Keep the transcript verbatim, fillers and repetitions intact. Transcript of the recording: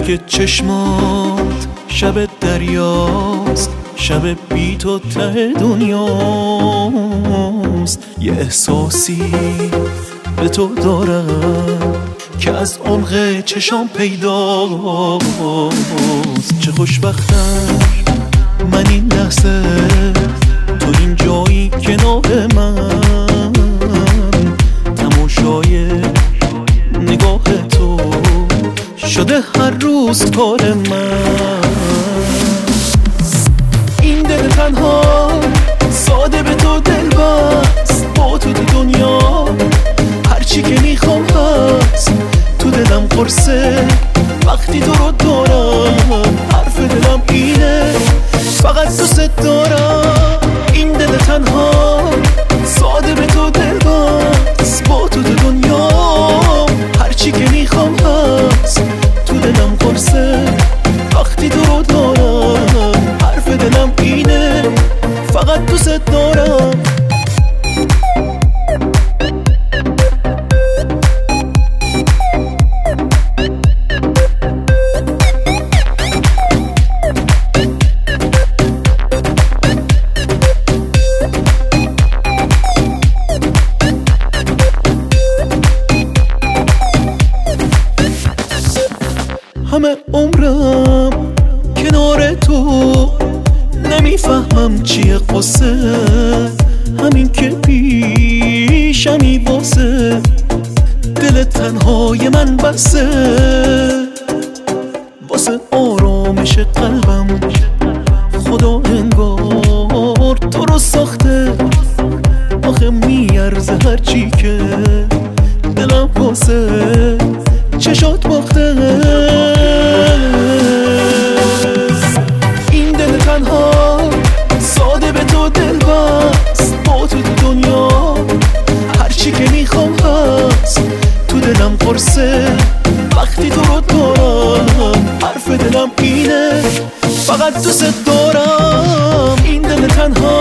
رنگ چشمات شب دریاست، شب بی تو ته دنیاست. یه احساسی به تو دارم که از عمق چشام پیداست. چه خوشبختم من این لحظه، تو این جایی کنار من، تماشای نگاه تو شده هر روز کار من. این دل تنها ساده به تو دل بست، با تو تو دنیا هرچی که میخوام هست. تو دلم قرصه وقتی تو رو دارم، حرف دلم اینه فقط دوست دارم. این دل تنها ساده به تو دل بست، با تو تو دنیا هرچی که میخوام هست. تو دلم قرصه وقتی تو رو دارم، حرف دلم اینه فقط دوست دارم. همه عمرم کنار تو نمیفهمم چیه قصه، همین که پیشمی واسه دل تنهای من بسه. واسه آرامش قلبم خدا انگار تو رو ساخته، آخه میارزه هرچی که دلم واسه چشات باخته. این دل تنها ساده به تو دل بست، با تو تو دنیا هرچی که میخوام هست. تو دلم قرصه وقتی تو رو دارم، حرف دلم اینه فقط دوست دارم. این دل تنها